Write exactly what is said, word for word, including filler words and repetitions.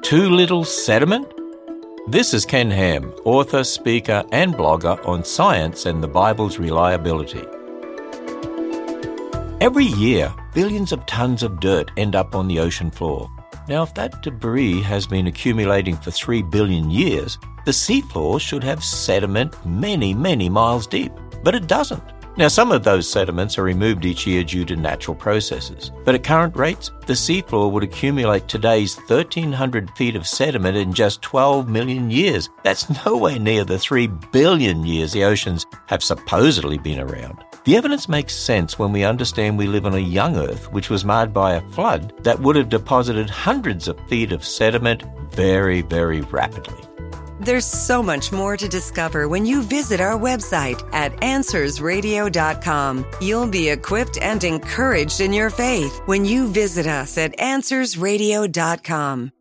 too little sediment? This is Ken Ham, author, speaker and blogger on science and the Bible's reliability. Every year, billions of tons of dirt end up on the ocean floor. Now, if that debris has been accumulating for three billion years, the seafloor should have sediment many, many miles deep. But it doesn't. Now, some of those sediments are removed each year due to natural processes. But at current rates, the seafloor would accumulate today's thirteen hundred feet of sediment in just twelve million years. That's nowhere near the three billion years the oceans have supposedly been around. The evidence makes sense when we understand we live on a young Earth which was marred by a flood that would have deposited hundreds of feet of sediment very, very rapidly. There's so much more to discover when you visit our website at answers radio dot com. You'll be equipped and encouraged in your faith when you visit us at answers radio dot com.